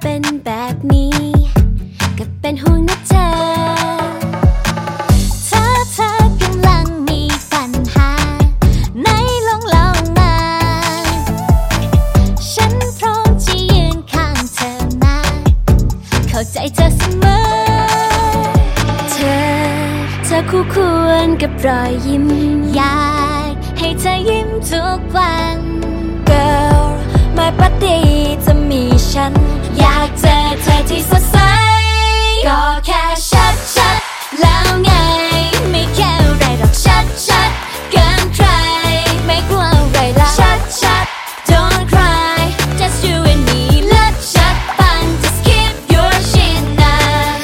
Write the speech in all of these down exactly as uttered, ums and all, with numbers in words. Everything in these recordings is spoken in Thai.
เป็นแบบนี้ก็เป็นห่วงนะเธอถ้าเธอกำลังมีปัญหาไหนลองเล่ามาฉันพร้อมจะยืนข้างเธอนะเข้าใจเธอเสมอเธอเธอคู่ควรกับรอยยิ้มอยากให้เธอยิ้มทุกวัน Girl ไม่ปฏิจะมีฉันอยากเจอเธอที่สดใสก็แค่ชัดชัดแล้วไงไม่แค่อะไรหรอกชัดชัดเกินใครไม่กลัวอะไรละชัดชัด Don't cry just you and me เลิศชัดปัน just keep your chin up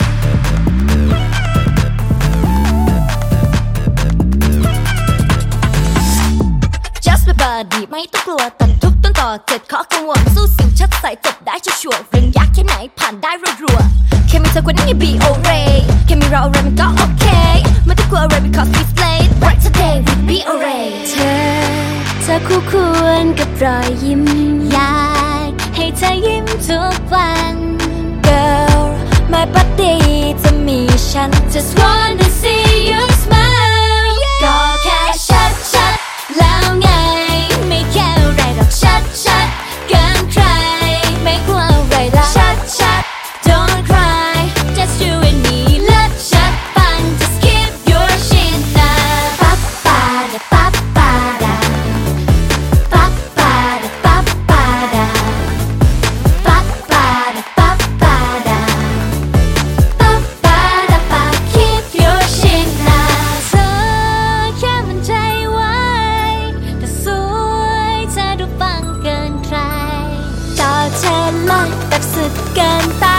just my body ไม่ต้องกลัวตัดทุกต้นต่อเจ็ดข้อกังวลสู้สิ่งชัดใสจบได้ชัวร์เรื่องยากแค่ไหนผ่านได้รัวๆแค่มีเธอคนนี้อย่า be alright แค่มีเราอะไรมันก็โอเคไม่ต้องกลัวอะไร because it's late right today we be alright เธอเธอคู่ควรกับรอยยิ้มอยากให้เธอยิ้มทุกวัน Girl ไม่ปฏิจะมีฉัน just wanna see you smile ก็แค่ชัดชัดแล้วไงไม่แค่อะไรหรอกชัดชัดเกินใครไม่กลัวอะไรละชัดชัด Don't cry just you and me เลิศชัดปัน just keep your chin up ปั๊บปาดะปั๊บปาดะปั๊บปาดะปั๊บปาดะปั๊บปาดะปั๊บปาดะปั๊บปาดะปั๊บ keep your chin up เธอแค่มั่นใจไว้แต่สวยเธอดูปังเกินใครต่อเธอเลยแบบสุดเกินตา